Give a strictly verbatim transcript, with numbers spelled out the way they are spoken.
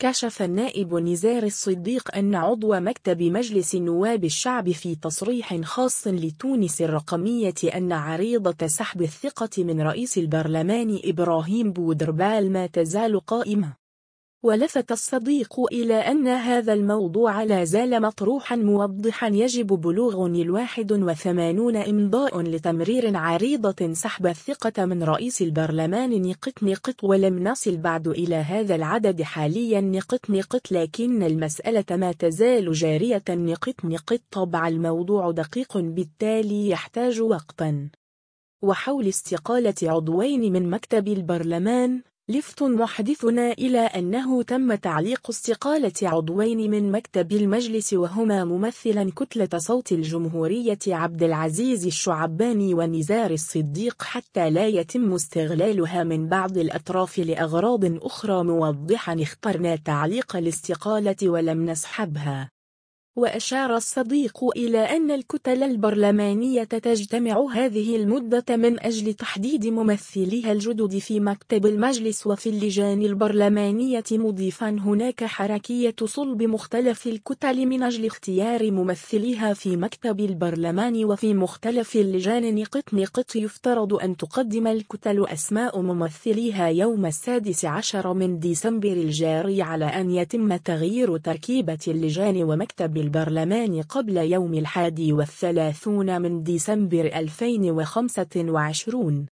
كشف النائب نزار الصديق أن عضو مكتب مجلس النواب الشعب في تصريح خاص لتونس الرقمية أن عريضة سحب الثقة من رئيس البرلمان إبراهيم بودربال ما تزال قائمة. ولفت الصديق إلى أن هذا الموضوع لا زال مطروحا، موضحا يجب بلوغ الواحد وثمانون إمضاء لتمرير عريضة سحب الثقة من رئيس البرلمان نقط نقط، ولم نصل بعد إلى هذا العدد حاليا نقط نقط، لكن المسألة ما تزال جارية نقط نقط. طبعا الموضوع دقيق بالتالي يحتاج وقتا. وحول استقالة عضوين من مكتب البرلمان، لفت محدثنا إلى أنه تم تعليق استقالة عضوين من مكتب المجلس وهما ممثلا كتلة صوت الجمهورية عبد العزيز الشعباني ونزار الصديق حتى لا يتم استغلالها من بعض الأطراف لأغراض أخرى، موضحا اخترنا تعليق الاستقالة ولم نسحبها. وأشار الصديق إلى أن الكتل البرلمانية تجتمع هذه المدة من أجل تحديد ممثليها الجدد في مكتب المجلس وفي اللجان البرلمانية، مضيفا هناك حركية صلب مختلف الكتل من أجل اختيار ممثليها في مكتب البرلمان وفي مختلف اللجان نقط نقط. يفترض أن تقدم الكتل أسماء ممثليها يوم السادس عشر من ديسمبر الجاري، على أن يتم تغيير تركيبة اللجان ومكتب البرلمان قبل يوم الحادي والثلاثون من ديسمبر ألفين وخمسة وعشرين.